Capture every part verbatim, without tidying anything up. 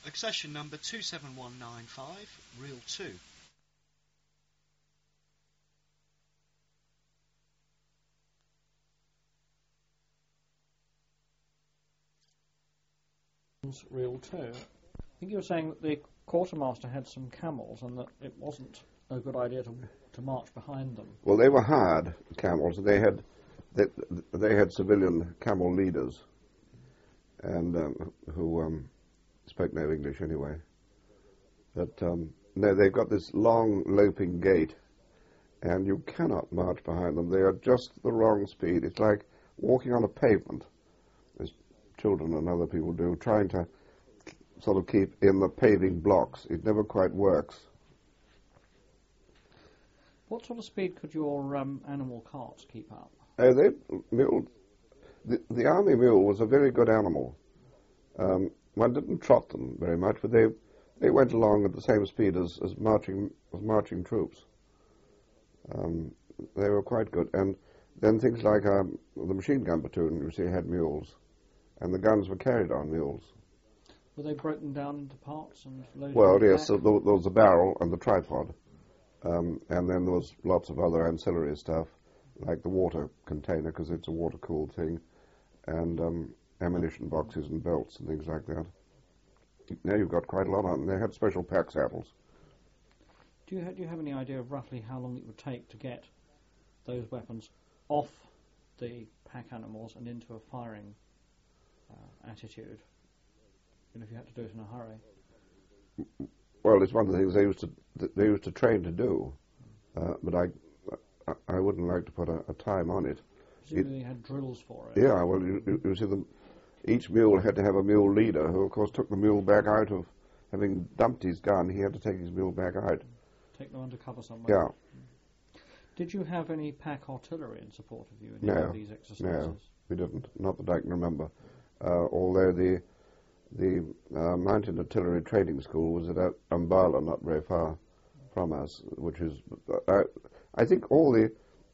Accession number two seven one nine five, reel two. Reel two. I think you were saying that the quartermaster had some camels and that it wasn't a good idea to to march behind them. Well, they were hired camels. They had they, they had civilian camel leaders, and um, who um, spoke no English anyway. But um, no, they've got this long loping gait, and you cannot march behind them. They are just the wrong speed. It's like walking on a pavement, as children and other people do, trying to sort of keep in the paving blocks. It never quite works. What sort of speed could your um, animal carts keep up? Oh, they mule. The, the army mule was a very good animal. Um, one didn't trot them very much, but they they went along at the same speed as, as marching as marching troops. Um, they were quite good, and then things like um, the machine gun platoon, you see, had mules, and the guns were carried on mules. Were they broken down into parts and loaded? Well, on yes, so back? there, there was the barrel and the tripod, um, and then there was lots of other ancillary stuff, like the water container, because it's a water-cooled thing, and um, ammunition boxes and belts and things like that. Now you've got quite a lot on. They had special pack saddles. Do you, ha- do you have any idea of roughly how long it would take to get those weapons off the pack animals and into a firing uh, attitude? You know, if you had to do it in a hurry. Well, it's one of the things they used to they used to train to do, uh, but I I wouldn't like to put a, a time on it. Presumably they had drills for it. Yeah, well, you, you, you see, them, each mule had to have a mule leader who, of course, took the mule back out of having dumped his gun. He had to take his mule back out. Take them undercover somewhere. Yeah. Did you have any pack artillery in support of you in No, any of these exercises? No, we didn't. Not that I can remember. Uh, although the the uh, Mountain Artillery Training School was at Umballa, not very far from us, which is, uh, I think all the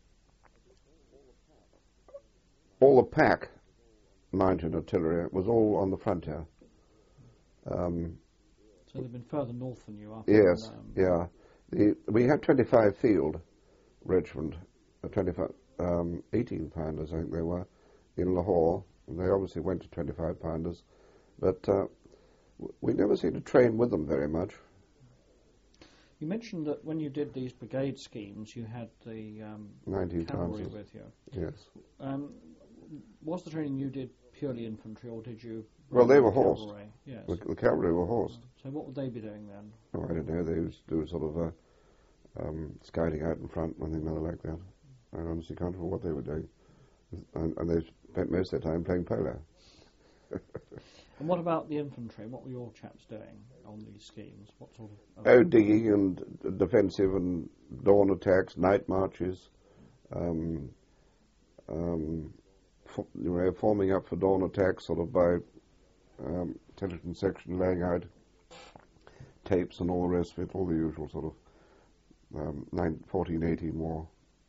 all the pack mountain artillery was all on the frontier. Um, so they've been further north than you are. Yes, um, yeah. The, we had twenty-five field Richmond, uh, twenty-five, um, eighteen pounders, I think they were, in Lahore. And they obviously went to twenty-five pounders, but uh, we never seemed to train with them very much. You mentioned that when you did these brigade schemes, you had the um, cavalry chances. with you. Yes. Um, was the training you did purely infantry, or did you? Well, they were cavalry? horsed. Yes. The, the cavalry were horsed. So what would they be doing then? Oh, I don't know. They used to do sort of uh, um, scouting out in front, one thing or another like that. I honestly can't remember what they were doing. And, and they spent most of their time playing polo. And what about the infantry? What were your chaps doing on these schemes? What sort of... Oh, digging and defensive and dawn attacks, night marches, um, um, for, you know, forming up for dawn attacks sort of by um, intelligence section, laying out tapes and all the rest of it, all the usual sort of um, nine, fourteen eighteen war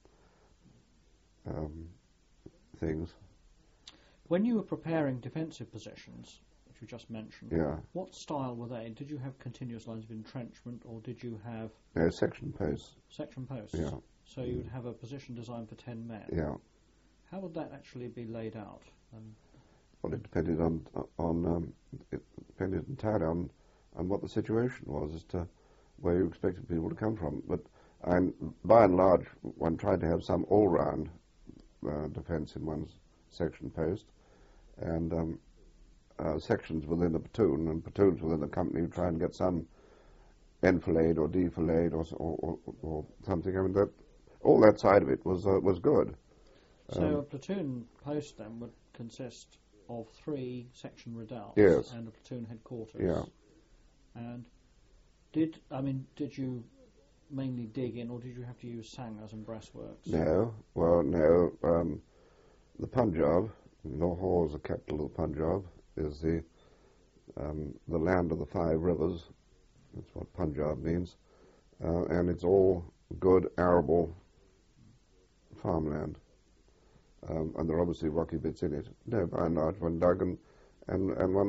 um, things. When you were preparing defensive positions, which you just mentioned, Yeah. what style were they? Did you have continuous lines of entrenchment, or did you have No, section posts. section posts? Yeah. So you would have a position designed for ten men. Yeah. How would that actually be laid out? And Well, it depended on on um, it depended entirely on on what the situation was as to where you expected people to come from. But and by and large, one tried to have some all-round uh, defence in one's section post, and um, uh, sections within the platoon and platoons within the company try and get some enfilade or defilade or, or, or, or something. I mean, that all that side of it was uh, was good. so Um, a platoon post then would consist of three section redoubts Yes. and a platoon headquarters. Yeah. And did I mean did you mainly dig in, or did you have to use sangars and breastworks? No, well, no. Um, the Punjab, Lahore is the capital of the Punjab, is the um, the land of the five rivers. That's what Punjab means, uh, and it's all good arable farmland. Um, and there are obviously rocky bits in it. No, by and large, one dug and and, and one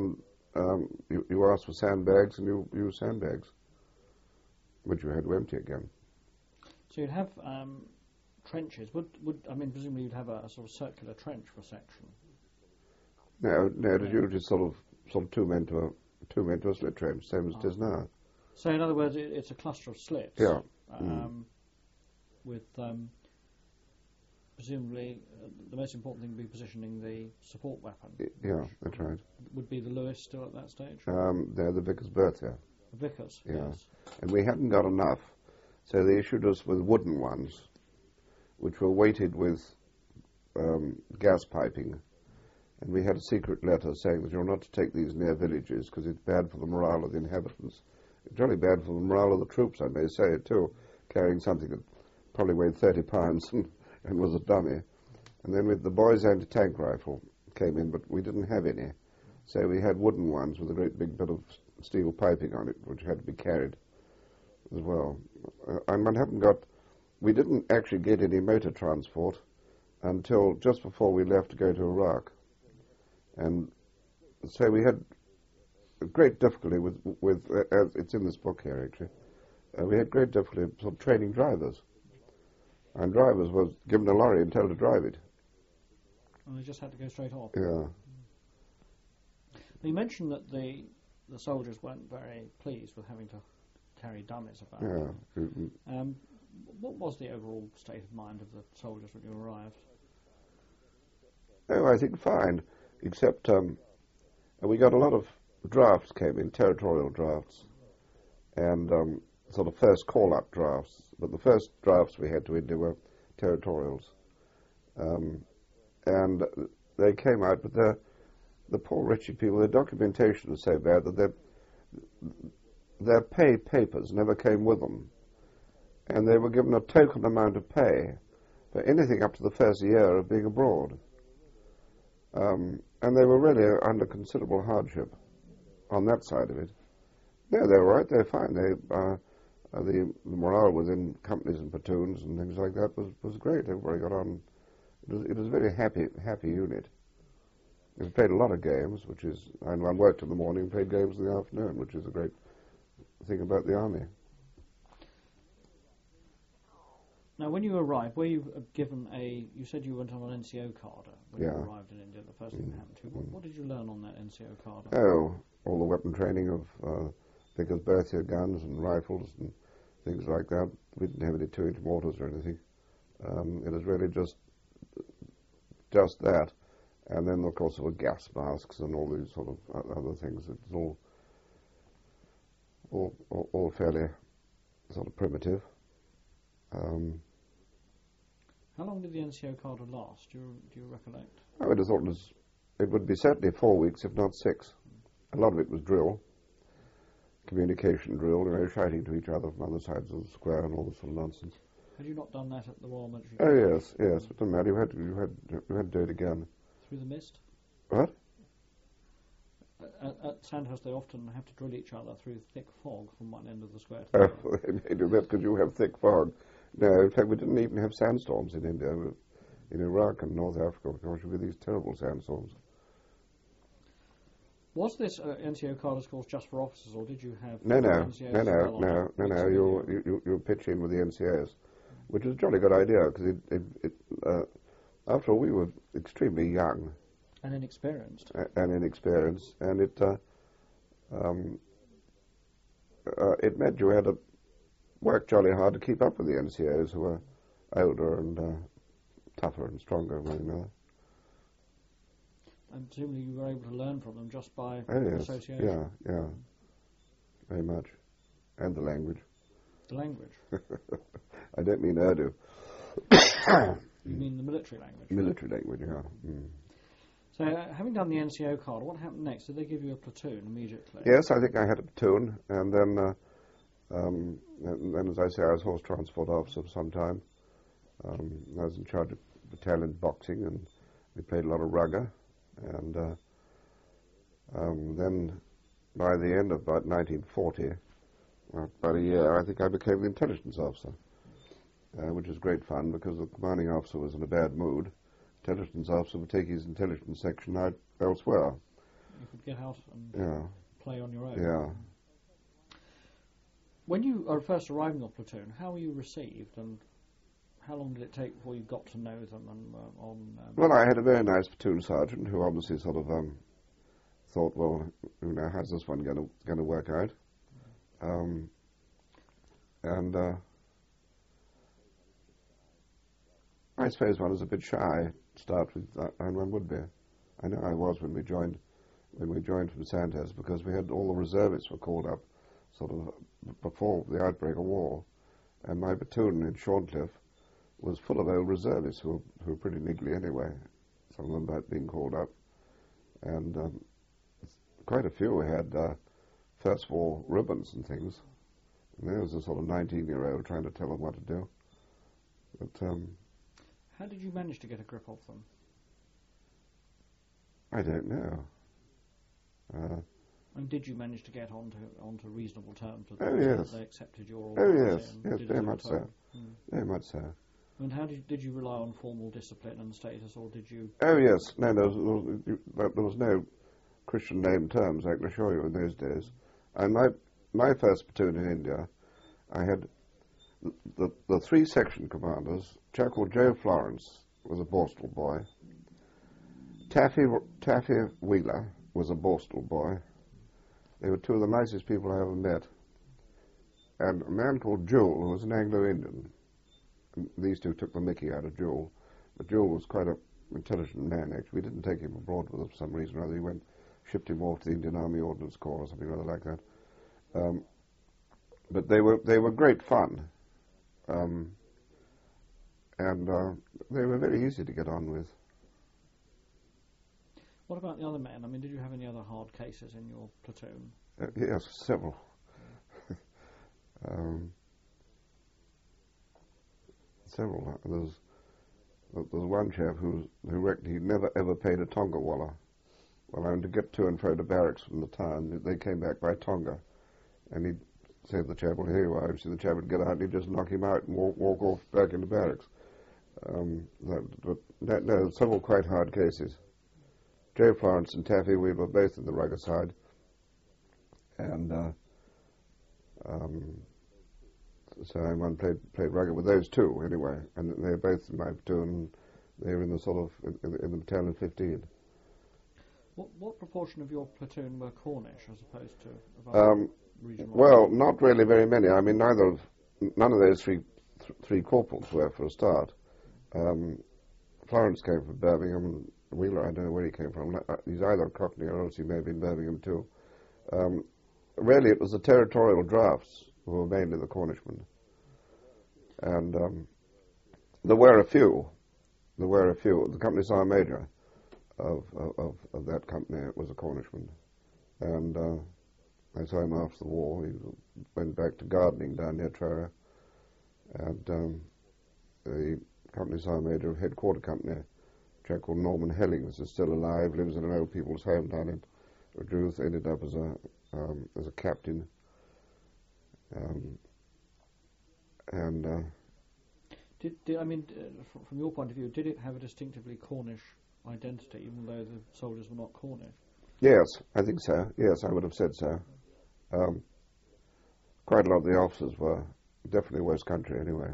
um, you, you asked for sandbags and you used sandbags, which you had to empty again. So you'd have um, trenches. Would would I mean presumably you'd have a, a sort of circular trench for section. No, no, it was usually sort of sort of two men to a two men to a slit trench, same as Oh. it is now. So in other words, it, it's a cluster of slits. Yeah. Um, Mm. With um, presumably uh, the most important thing would be positioning the support weapon. Y- Yeah, that's right. Would be the Lewis still at that stage? Um, they're the Vickers Bertha, The Vickers. yeah. Yes. and we hadn't got enough, so they issued us with wooden ones, which were weighted with um, gas piping, and we had a secret letter saying that you're not to take these near villages because it's bad for the morale of the inhabitants. It's really bad for the morale of the troops, I may say, too, carrying something that probably weighed thirty pounds and, and was a dummy. And then with the boys' anti-tank rifle came in, but we didn't have any. So we had wooden ones with a great big bit of steel piping on it, which had to be carried as well. Uh, and one hadn't got, we didn't actually get any motor transport until just before we left to go to Iraq. And so we had great difficulty with, with uh, as it's in this book here actually, uh, we had great difficulty sort of training drivers. And drivers was given a lorry and told to drive it. And they just had to go straight off. Yeah. You mentioned that the the soldiers weren't very pleased with having to carry dummies about. Yeah. Mm, Um, what was the overall state of mind of the soldiers when you arrived? Oh, I think fine, except um, we got a lot of drafts came in, territorial drafts, and um, sort of first call-up drafts. But the first drafts we had to India were territorials, um, and they came out, but the the poor wretched people, their documentation was so bad that their their pay papers never came with them, and they were given a token amount of pay for anything up to the first year of being abroad. Um, and they were really under considerable hardship on that side of it. No, they were right. They were fine. They, uh, uh, the, the morale within companies and platoons and things like that was, was great. Everybody got on. It was, it was a very happy happy unit. We played a lot of games, which is, and I worked in the morning and played games in the afternoon, which is a great thing about the army. Now, when you arrived, were you uh, given a... You said you went on an N C O card uh, when Yeah. you arrived in India, the first thing that happened to you. What, what did you learn on that N C O card? Oh, all the weapon training of uh, Vickers Bertha guns and rifles and things like that. We didn't have any two-inch mortars or anything. Um, it was really just just that. And then, of course, there were gas masks and all these sort of o- other things. It was all, all, all, all fairly sort of primitive. Um, How long did the N C O card last? Do you, do you recollect? I would have thought it was, it would be certainly four weeks, if not six. A lot of it was drill, communication drill, you know, shouting to each other from other sides of the square and all this sort of nonsense. Had you not done that at the Royal Military Oh College? yes, yes. It doesn't matter. You had to, you had, you had to do it again. Through the mist? What? At, at Sandhurst, they often have to drill each other through thick fog from one end of the square to the Oh, other. they may do that because you have thick fog. No, in fact, we didn't even have sandstorms in India. In Iraq and North Africa, of course, with these terrible sandstorms. Was this uh, N C O card, of course, just for officers, or did you have No, no, N C Os no, as no, well on no, it? no, no. Mixed You with you? you you pitch in with the N C Os, which was a jolly good idea because it, it, it uh, after all we were extremely young And inexperienced. a- and inexperienced, and it uh, um, uh, it meant you had to work jolly hard to keep up with the N C Os who were older and uh, tougher and stronger than one another. And presumably you were able to learn from them just by Oh yes, association. yeah, yeah, very much, and the language. The language. I don't mean Urdu. You mean the military language? Military language, yeah. Mm. So, uh, having done the N C O card, what happened next? Did they give you a platoon immediately? Yes, I think I had a platoon, and then, uh, um, and then, as I say, I was horse transport officer for some time. Um, I was in charge of battalion boxing, and we played a lot of rugger. And uh, um, then, by the end of about nineteen forty, well, about a year, I think I became the intelligence officer, uh, which was great fun because the commanding officer was in a bad mood. Intelligence officer would take his intelligence section out elsewhere. You could get out and Yeah. play on your own. Yeah. When you are first arriving in your platoon, how were you received, and how long did it take before you got to know them? And uh, on um, Well, I had a very nice platoon sergeant who obviously sort of um, thought, well, you know, how's this one going to going to work out? Um, and uh, I suppose one is a bit shy to start with, uh, and one would be. I know I was when we joined when we joined from Sandhurst, because we had all the reservists were called up sort of before the outbreak of war, and my platoon in Shorncliffe was full of old reservists who were, who were pretty niggly anyway, some of them about being called up. And um, quite a few had uh, First War ribbons and things. And there was a sort of nineteen-year-old trying to tell them what to do. But um, how did you manage to get a grip of them? I don't know. Uh, And did you manage to get onto onto reasonable terms with Oh, them, so yes. that they accepted your oh, orders? yes, and yes, did as very you were much so. told? Mm. Very much so. And how did did you rely on formal discipline and status, or did you? Oh, yes. No, there was, there was no Christian name terms, I can assure you, in those days. And my, my first platoon in India, I had the, the, the three section commanders. A chap called Joe Florence was a Borstal boy. Taffy, Taffy Wheeler was a Borstal boy. They were two of the nicest people I ever met. And a man called Jewel, who was an Anglo-Indian. And these two took the mickey out of Jewel. But Jewel was quite an intelligent man, actually. We didn't take him abroad with us for some reason or other. He went, shipped him off to the Indian Army Ordnance Corps or something rather like that. Um, but they were they were great fun. Um, and uh, they were very easy to get on with. What about the other men? I mean, did you have any other hard cases in your platoon? Uh, yes, several. um, several. There's there's one chap who who reckoned he'd never ever paid a Tonga wallah. Well, I mean, to get to and fro to barracks from the town, they came back by Tonga, and he'd say to the chap, "Well, here you are." So the chap would get out and he'd just knock him out and walk walk off back into barracks. Um, that, but that, no, several quite hard cases. Joe Florence and Taffy Wheeler were both in the rugger side, and uh, um, so I one played played rugger with those two anyway, and they're both in my platoon. They're in the sort of in, in the battalion fifteen. What what proportion of your platoon were Cornish as opposed to of other Um, regional? well, not really very many. I mean, neither of none of those three th- three corporals were for a start. Um, Florence came from Birmingham. Wheeler, I don't know where he came from. He's either Cockney or else he may have been Birmingham too. Um, really, it was the territorial drafts who were mainly the Cornishmen. And um, there were a few. There were a few. The company sergeant major of, of, of that company was a Cornishman. And uh, I saw him after the war. He went back to gardening down near Truro. And um, the company sergeant major of headquarter company, a chap called Norman Hellings, is still alive, lives in an old people's home down in Duluth, ended up as a um, as a captain. Um, and uh, Did, did I mean, uh, from, from your point of view, did it have a distinctively Cornish identity, even though the soldiers were not Cornish? yes, I think so. Yes, I would have said so. Um, quite a lot of the officers were definitely West Country anyway.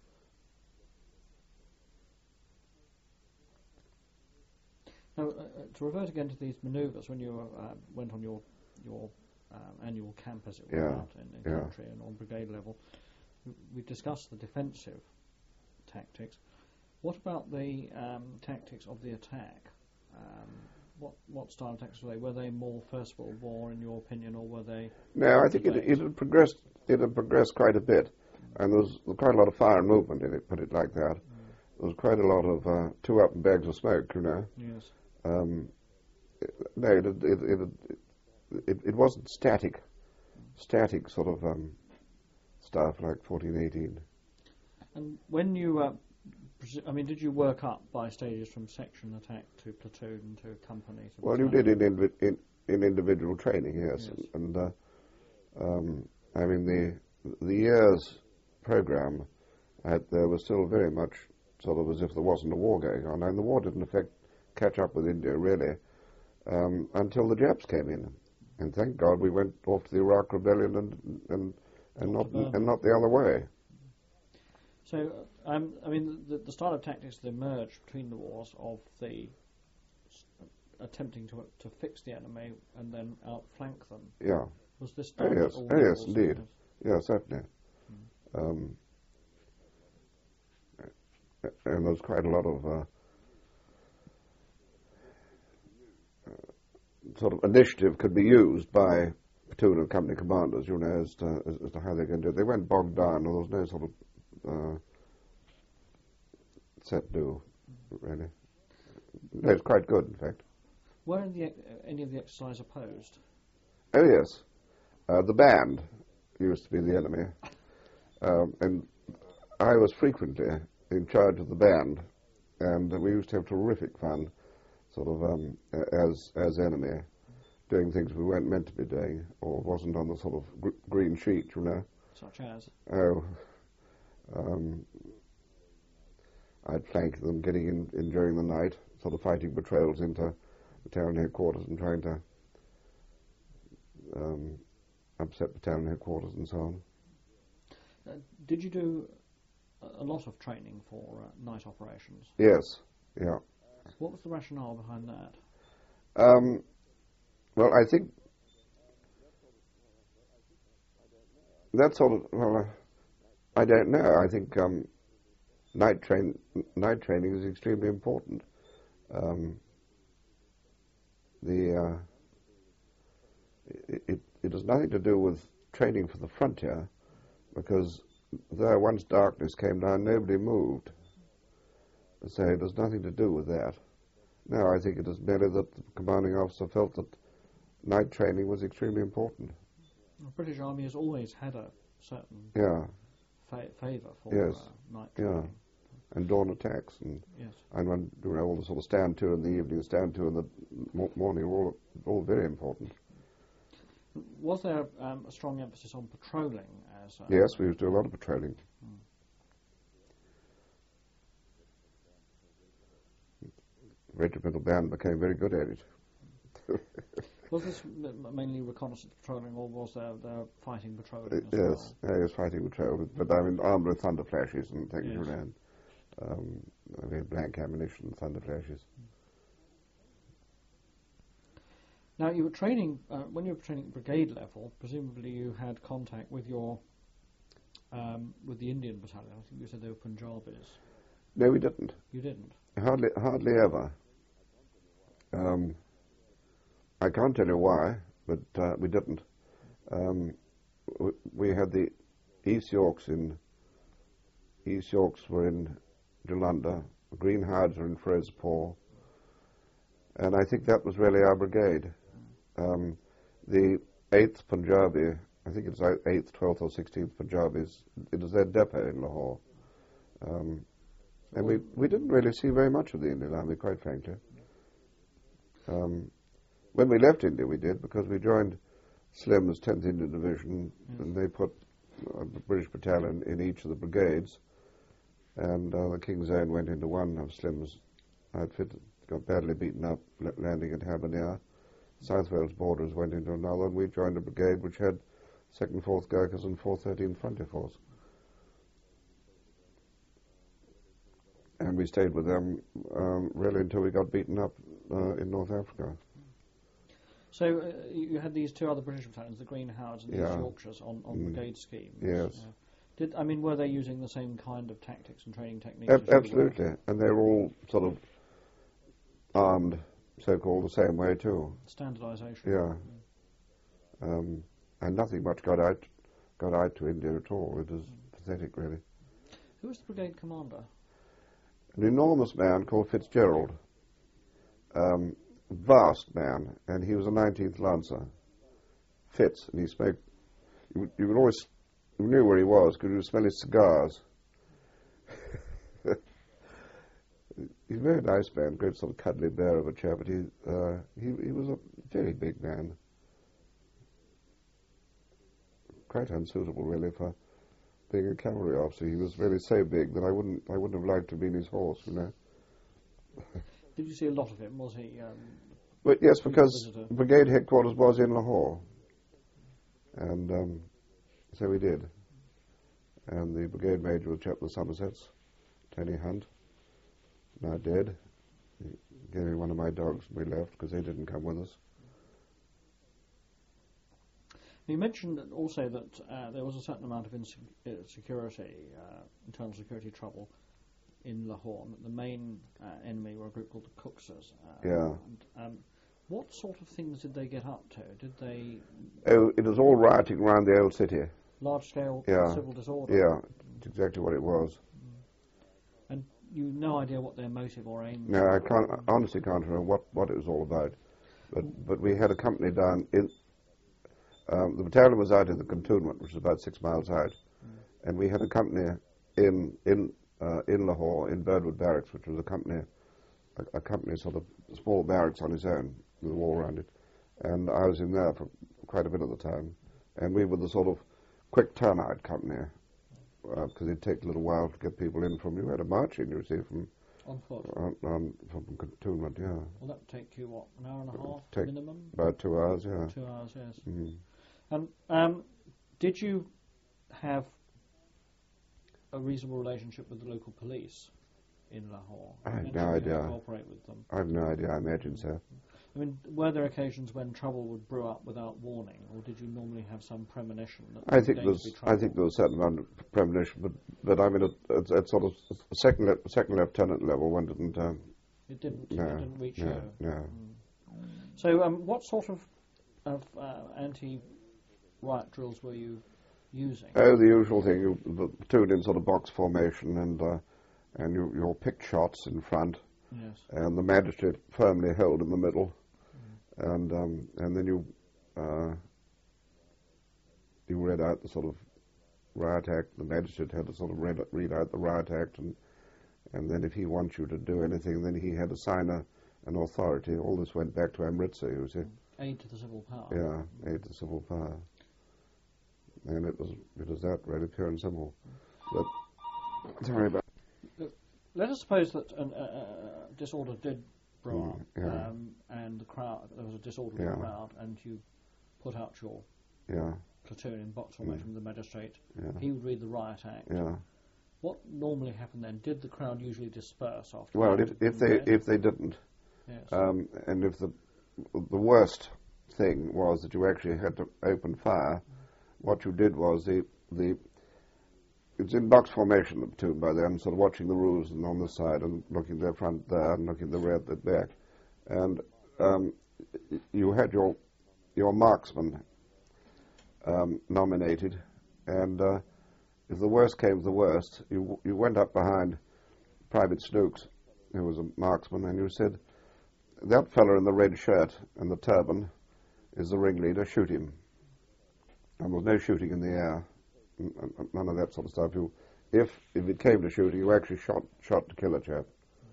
Now, uh, to revert again to these manoeuvres, when you uh, went on your your um, annual camp, as it were, Yeah, out in the yeah. country and on brigade level, we, we discussed the defensive tactics. What about the um, tactics of the attack? Um, what what style of tactics were they? Were they more First World War, in your opinion, or were they? No, I think it, it had progressed. It had progressed quite a bit, and there was quite a lot of fire and movement in it. Put it like that. Mm. There was quite a lot of uh, two up and bags of smoke. You know. Yes. Um, it, no, it, it, it, it, it wasn't static, static sort of um, stuff like fourteen eighteen. And when you, uh, presu- I mean, did you work up by stages from section attack to platoon to company? To Well, you battalion? did in, invi- in in individual training, yes, Yes. and, and uh, um, I mean the the year's program had, there was still very much sort of as if there wasn't a war going on, and the war didn't affect catch up with India really um, until the Japs came in. And thank God we went off to the Iraq Rebellion and and, and not Not to and not the other way. So, um, I mean, the, the style of tactics that emerged between the wars of the s- attempting to to fix the enemy and then outflank them. Yeah. Was this Oh, done yes. at all Oh, yes, levels? indeed. Yeah, certainly. Um, and there's quite a lot of uh, uh, sort of initiative could be used by platoon and company commanders, you know, as to, as, as to how they're going to do it. They weren't bogged down, and there was no sort of uh, set do, really. No, it's quite good, in fact. Were any of the, ex- any of the exercise opposed? Oh, yes. Uh, the band used to be the enemy. Um, and I was frequently in charge of the band, and we used to have terrific fun, sort of um, as as enemy, doing things we weren't meant to be doing, or wasn't on the sort of gr- green sheet, you know. Such as? Oh, um, I'd flank them, getting in, in during the night, sort of fighting patrols into battalion headquarters and trying to um, upset battalion headquarters and so on. Uh, did you do a, a lot of training for uh, night operations? Yes, yeah. What was the rationale behind that? Um, well, I think that sort of, well, uh, I don't know. I think um, night train night training is extremely important. Um, the uh, it, it, it has nothing to do with training for the frontier, because there, once darkness came down, nobody moved. So it has nothing to do with that. No, I think it is merely that the commanding officer felt that night training was extremely important. The British Army has always had a certain Yeah, fa- favour for Yes. uh, night yeah. training. And dawn attacks, and Yes. and when, you know, all the sort of stand to in the evening, stand to in the mo- morning, were all all very important. Was there um, a strong emphasis on patrolling? As uh, Yes, we used to do a lot of patrolling. Regimental band became very good at it. Was this m- mainly reconnaissance patrolling, or was there, there fighting patrolling as Yes, well? yeah, yes, fighting patrol, but I mean armed with thunder flashes and things, Yes. you know. Um, we had blank ammunition, thunder flashes. Now, you were training, uh, when you were training at brigade level, presumably you had contact with your, um, with the Indian battalion. I think you said they were Punjabis. No, we didn't. You didn't? Hardly, hardly ever. Um, I can't tell you why, but uh, we didn't. Um, w- we had the East Yorks in East Yorks were in Jalandhar, Green Hides were in Firozpur, and I think that was really our brigade. Um, the eighth Punjabi, I think it's eighth, twelfth, or sixteenth Punjabis. It was their depot in Lahore. Um, And we, we didn't really see very much of the Indian Army, quite frankly. Um, when we left India, we did, because we joined Slim's tenth Indian Division, Yes. and they put a British battalion in each of the brigades, and uh, the King's Own went into one of Slim's outfit, got badly beaten up, la- landing at Habanir. South Wales Borders went into another, and we joined a brigade which had second, fourth Gurkhas and fourth, thirteenth Frontier Force. And we stayed with them um, really until we got beaten up uh, in North Africa. So uh, you had these two other British battalions, the Green Howards and the East Yeah. Yorkshires, on, on Mm. brigade schemes. Yes. Yeah. Did I mean, were they using the same kind of tactics and training techniques? Ab- as you were? absolutely. And they were all sort of armed, so-called, the same way too. Standardisation. Yeah. Um, and nothing much got out, got out to India at all. It was pathetic, really. Who was the brigade commander? An enormous man called Fitzgerald. Um, vast man, and he was a nineteenth Lancer. Fitz, and he smoked. You, you could always, you knew where he was because you could smell his cigars. He's a very nice man, great sort of cuddly bear of a chap, but he, uh, he, he was a very big man. Quite unsuitable, really, for being a cavalry officer. He was really so big that I wouldn't, I wouldn't have liked to have been his horse, you know. Did you see a lot of him? Was he um, But yes, because visitor. brigade headquarters was in Lahore, and um, so we did. And the brigade major was a chap with Somersets, Tony Hunt, now dead. He gave me one of my dogs and we left because they didn't come with us. You mentioned that also that uh, there was a certain amount of insecurity, uh, internal security trouble in Lahore, and that the main uh, enemy were a group called the Kuksas. Uh, Yeah. And, um, what sort of things did they get up to? Did they... Oh, it was all rioting around the old city. Large-scale Yeah. civil disorder? Yeah, it's exactly what it was. And you no idea what their motive or aim No, I can't, I honestly can't remember what, what it was all about. But but we had a company down in, um, the battalion was out in the cantonment, which is about six miles out, Mm. and we had a company in in uh, in Lahore, in Birdwood Barracks, which was a company, a, a company sort of small barracks on its own, with a wall around it. And I was in there for quite a bit of the time, and we were the sort of quick turnout company, because uh, it'd take a little while to get people in from, you had a march in, you see, from on foot? on, on, from cantonment, yeah. Well, that would take you, what, an hour and a half Take minimum? About two hours, yeah. Two hours, yes. Mm. And um, did you have a reasonable relationship with the local police in Lahore? I You have mentioned no you had to idea. cooperate with them. I have no idea, I imagine so. I mean, were there occasions when trouble would brew up without warning, or did you normally have some premonition that I there think was going there's, to be I trouble? think there was a certain amount of premonition, but, but I mean, at, at, at sort of second, le- second lieutenant level, one didn't, um, It didn't, no, it didn't reach no, you. no. So, um, what sort of, of uh, anti-riot drills were you using? Oh, the usual thing, you the platoon in sort of box formation, and uh, and you, your picked shots in front, Yes. and the magistrate firmly held in the middle, and um, and then you uh, you read out the sort of riot act. The magistrate had to sort of read, read out the riot act, and and then if he wants you to do anything, then he had to sign a, an authority. All this went back to Amritsar, you see. Aid to the civil power. Yeah, aid to civil power. And it was it was that, really, pure and simple. But, sorry about Let us suppose that an, uh, uh, disorder did brew Mm, up, yeah. um, and the crowd, there was a disorderly Yeah. crowd, and you put out your yeah, platoon in box formation with the magistrate. yeah, He would read the riot act. yeah. What normally happened then? Did the crowd usually disperse after? Well, that if, had if been they read? if they didn't, Yes. um, and if the the worst thing was that you actually had to open fire, what you did was the the it's in box formation, the platoon by then, sort of watching the roofs and on the side and looking their front there and looking the rear at the back, and um, y- you had your your marksman um, nominated, and uh, if the worst came to the worst, you you went up behind Private Snooks, who was a marksman, and you said, "That fellow in the red shirt and the turban is the ringleader. Shoot him." And there was no shooting in the air, n- n- none of that sort of stuff. You, if if it came to shooting, you actually shot shot to kill a chap.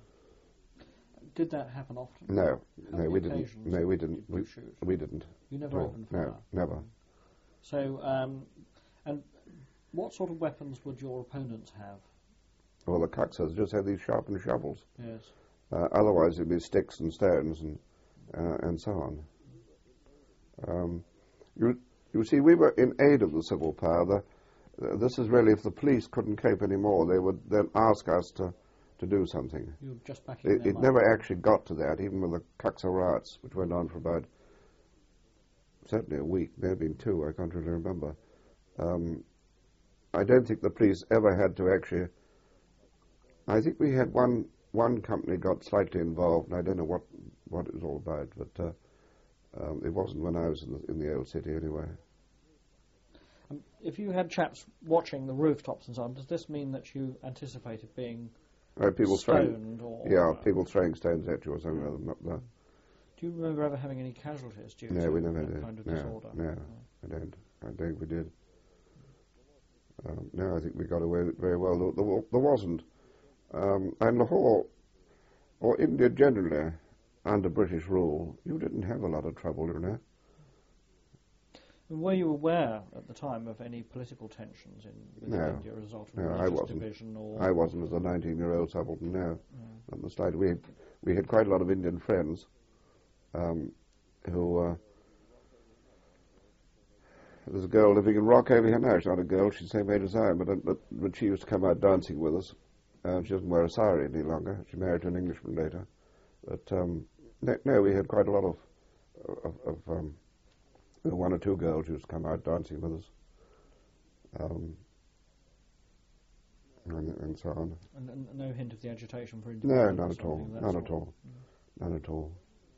Did that happen often? No, How no, many we didn't. occasions No, we did didn't. you We, shoot? we didn't. You never at all. opened fire. No, never. So, um, and what sort of weapons would your opponents have? Well, the Kuksas just had these sharpened shovels. Yes. Uh, otherwise, it'd be sticks and stones and uh, and so on. Um, you you see, we were in aid of the civil power. The, uh, this is really, if the police couldn't cope anymore, they would then ask us to, to do something. You were just backing It, them it up. never actually got to that, even with the Kuksa riots, which went on for about certainly a week, may have been two, I can't really remember. Um, I don't think the police ever had to actually. I think we had one one company got slightly involved, and I don't know what, what it was all about, but uh, um, it wasn't when I was in the, in the old city anyway. Um, if you had chaps watching the rooftops and so on, does this mean that you anticipated being Uh, people throwing, stoned or... yeah, uh, people throwing stones at you or something like that. Not Do you remember ever having any casualties due No, to we never that did. kind of No, disorder? no, I don't. I don't think we did. Um, no, I think we got away with it very well. There, there, wa- there wasn't. Um, and Lahore, or India generally, under British rule, you didn't have a lot of trouble, you know. And were you aware at the time of any political tensions in within No. India as a result of No, I religious wasn't. division or... I wasn't as a nineteen-year-old subaltern, no. Mm. Not the slightest. We had, we had quite a lot of Indian friends, um, who, uh, there's a girl living in Rockhaven here now. She's not a girl, she's the same age as I am, but, uh, but, but she used to come out dancing with us. Uh, she doesn't wear a sari any longer. She married an Englishman later. But, um, no, no, we had quite a lot of, of, of um, one or two girls who used to come out dancing with us. Um, and, and so on. And, and no hint of the agitation for No, independence? none at all. None at all. Mm. None at all.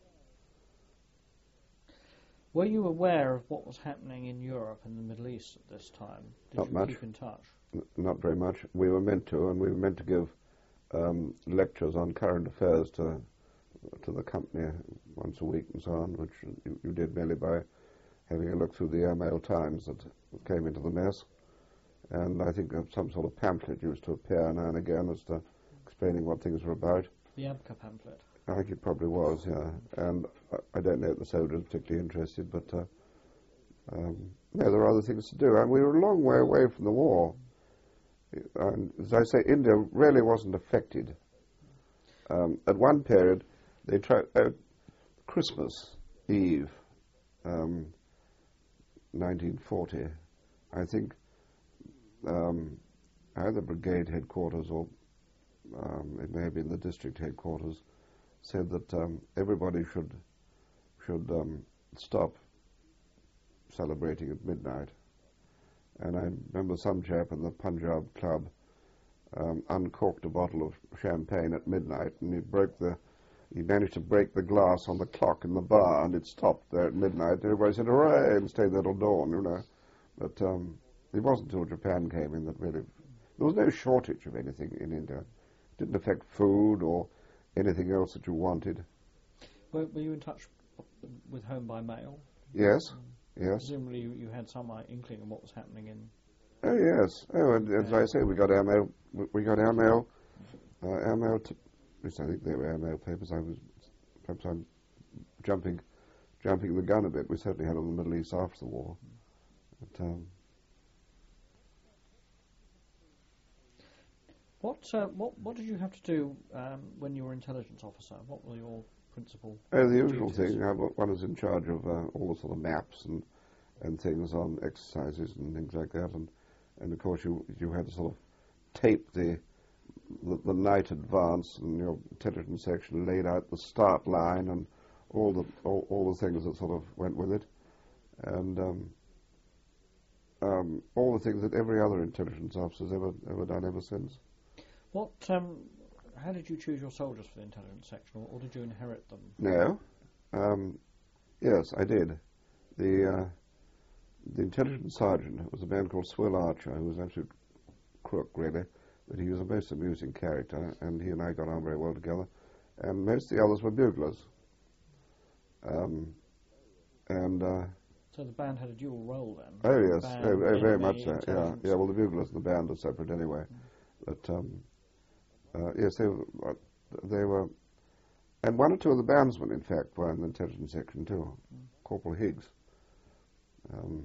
Were you aware of what was happening in Europe and the Middle East at this time? Did Not you much. keep in touch? N- not very much. We were meant to, and we were meant to give um, lectures on current affairs to to the company once a week and so on, which you, you did merely by having a look through the Airmail Times that came into the mess. And I think that some sort of pamphlet used to appear now and again as to explaining what things were about. The Abka pamphlet. I think it probably was, yeah. And I, I don't know if the soldiers were particularly interested, but uh, um, no, there are other things to do. And we were a long way away from the war. And as I say, India really wasn't affected. Um, at one period, they tried, uh, Christmas Eve, um, nineteen forty, I think um, either brigade headquarters or um, it may have been the district headquarters, said that um, everybody should should um, stop celebrating at midnight. And I remember some chap in the Punjab club um, uncorked a bottle of champagne at midnight, and he broke the he managed to break the glass on the clock in the bar, and it stopped there at midnight. Everybody said hooray and stayed there till dawn, you know. But um, it wasn't until Japan came in that really there was no shortage of anything in India. It didn't affect food or anything else that you wanted. Were, were you in touch with Home by Mail? Yes, yes. Presumably you, you had some uh, inkling of what was happening in... Oh, yes. Oh, and as I say, we got our mail, we got our mail, uh, our mail, t- at least I think they were our mail papers. I was, perhaps I'm jumping, jumping the gun a bit. We certainly had on the Middle East after the war. But, um, What, uh, what what did you have to do um, when you were intelligence officer? What were your principal oh, the usual duties? thing. uh, One is in charge of uh, all the sort of maps and, and things on exercises and things like that. And, and of course, you you had to sort of tape the, the the night advance, and your intelligence section laid out the start line and all the all, all the things that sort of went with it, and um, um, all the things that every other intelligence officer's ever ever done ever since. What? Um, how did you choose your soldiers for the intelligence section, or, or did you inherit them? No. Um, yes, I did. The uh, the intelligence sergeant was a man called Swill Archer, who was an absolute crook, really, but he was a most amusing character, and he and I got on very well together. And most of the others were buglers. Um, and uh, So the band had a dual role then? oh The yes, band, oh, oh, very enemy, much so. Yeah, intelligence. yeah. Well, the buglers and the band are separate anyway. Mm. But um, uh, yes, they were, uh, they were, and one or two of the bandsmen, in fact, were in the intelligence section too. Mm. Corporal Higgs. Um,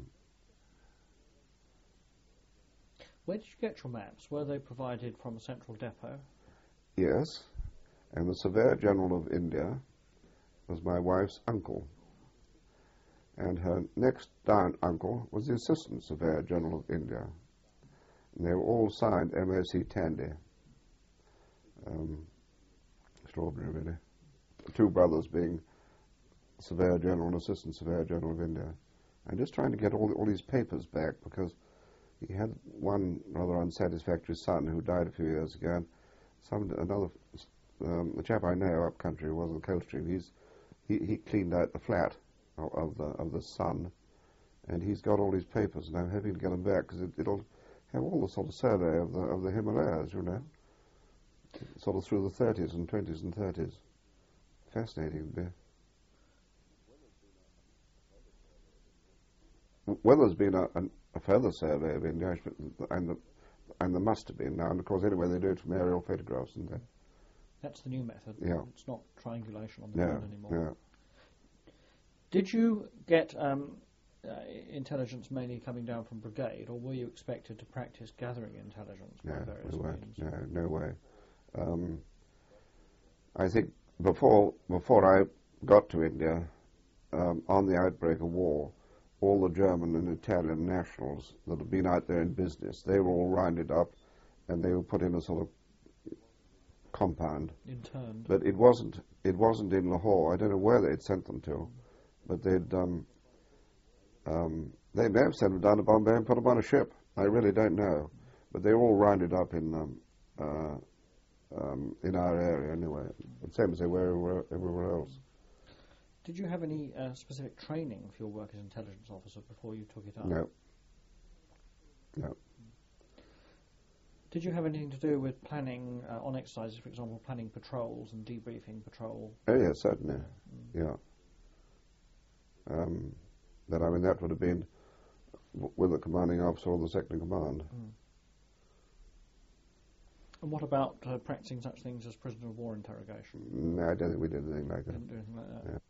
Where did you get your maps? Were they provided from a central depot? Yes, and the Surveyor General of India was my wife's uncle, and her next down uncle was the Assistant Surveyor General of India, and they were all signed M O C Tandy. Um, extraordinary, really. The two brothers being Surveyor General and Assistant Surveyor General of India. I'm just trying to get all, the, all these papers back, because he had one rather unsatisfactory son who died a few years ago, and some another um, the chap I know up country who was in Coldstream. He's he, he cleaned out the flat of, of the of the son, and he's got all these papers, and I'm hoping to get them back, because it, it'll have all the sort of survey of the of the Himalayas, you know, sort of through the thirties and twenties and thirties. Fascinating, it'd be. Well, there's been a, a, a further survey of India, and, the, and there must have been now, and of course anyway they do it from aerial photographs, and they. That's the new method. Yeah. It's not triangulation on the No, ground anymore. no. Did you get um, uh, intelligence mainly coming down from brigade, or were you expected to practice gathering intelligence by No, various we weren't. means? No, no way. Um, I think before before I got to India um, on the outbreak of war, all the German and Italian nationals that had been out there in business, they were all rounded up and they were put in a sort of compound. Interned. But it wasn't it wasn't in Lahore. I don't know where they'd sent them to, but they'd um, um, they may have sent them down to Bombay and put them on a ship. I really don't know, but they were all rounded up in um, uh, um, in our area anyway, the same as they were everywhere, everywhere else. Did you have any uh, specific training for your work as intelligence officer before you took it up? No. No. Did you have anything to do with planning uh, on exercises, for example, planning patrols and debriefing patrol? Oh yes, certainly. Mm. Yeah. Um, but I mean that would have been w- with the commanding officer or the second in command. Mm. And what about uh, practicing such things as prisoner of war interrogation? No, I don't think we did anything like that. Didn't do anything like that. Yeah.